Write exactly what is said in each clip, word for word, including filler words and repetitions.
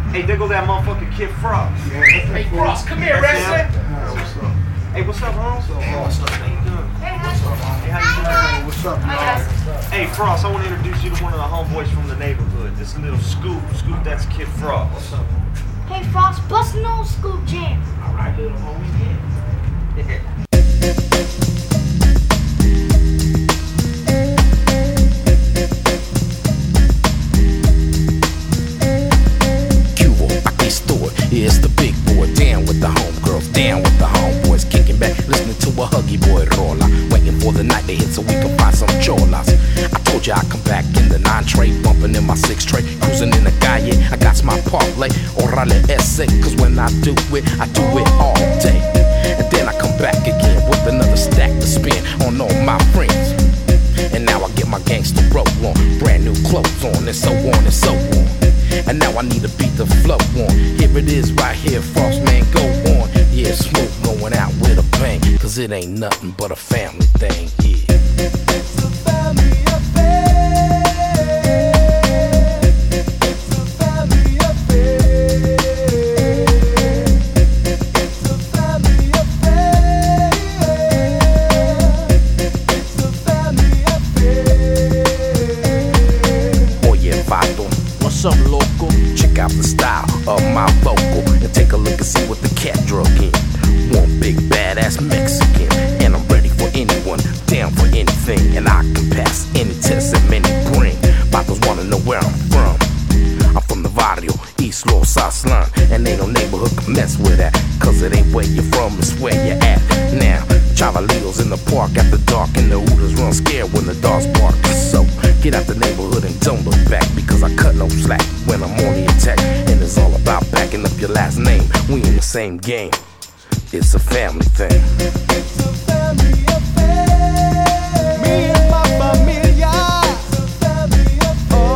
Hey, there go that motherfucking Kid Frost. Yeah, hey, Frost, come here, Rexton. What's up? Hey, what's up, Holmes? What's up? How you doing? Hey, what's up? Hey, how you doing? What's up, y'all? Hey, Frost, I want to introduce you to one of the homeboys from the neighborhood. This little Scoop. Scoop, that's Kid Frost. What's up? Hey, Frost, bust an old Scoop jam. All right, little homie. Yeah. It's the big boy, down with the homegirls, down with the homeboys, kicking back, listening to a huggy boy roller, waiting for the night to hit so we can find some cholas. I told you I'd come back in the nine tray, bumping in my six tray, cruising in the calle. I got my parlay, orale ese, cause when I do it, I do it all day. And then I come back again with another stack to spin on all my friends. And now I get my gangster roll on, brand new clothes on, and so on and so on. And now I need to beat the flow on. Here it is right here, Frost, man, go on. Yeah, smooth going out with a bang, cause it ain't nothing but a family thing, yeah. It's a family affair. It's a family affair. It's a family affair. It's a family affair. Oye, vato, what's up, loco? Check out the style of my vocal and take a look and see what the cat drug in. One big badass Mexican, and I'm ready for anyone, down for anything, and I can pass any test that many bring. Vatos wanna know where I'm from. I'm from the barrio, East Los Aslan, and ain't no neighborhood can mess with that, cause it ain't where you're from, it's where you're at. Now, Chavalitos in the park after dark, and the Hooters run scared when the dogs bark. So, get out the neighborhood and don't look back, because I cut no slack when I'm on the attack. And it's all about backing up your last name. We in the same game. It's a family thing. It's a family affair. Me and my familia. It's a family affair.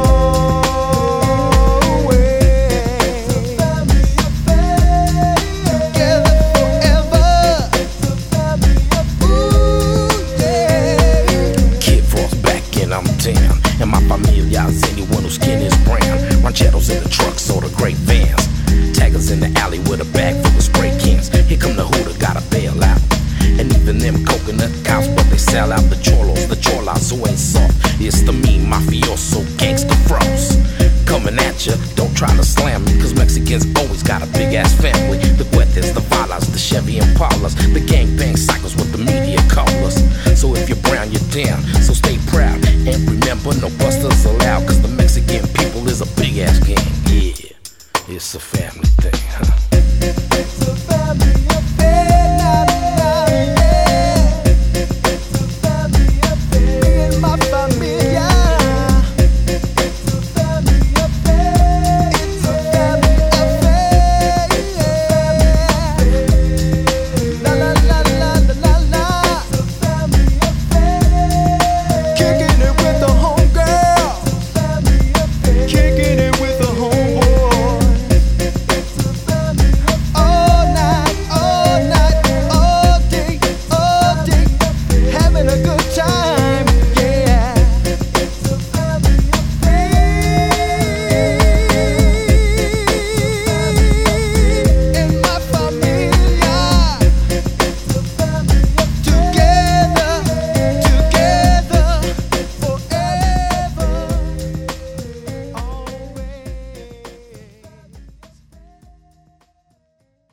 Oh, yeah. It's a family affair. Together forever. It's a family affair. Ooh, yeah. Kid Frost back and I'm down. And my familia is anyone whose skin is brown. Rancheros in the trucks or the great vans. Taggers in the alley with a bag full of spray cans. Here come the Hooter, gotta bail out. And even them coconut cows, but they sell out the cholos, the cholas who ain't soft. It's the mean mafioso gangster Frost. Coming at ya, don't try to slam me, cause Mexicans always got a big ass family. The Guetes, the Valas, the Chevy Impalas, the gangbang cycles with the media callers. So if you're brown, you're down, so stay proud. And remember, no busters allowed, cause the Mexican people is a big ass gang, yeah. It's a family thing, huh?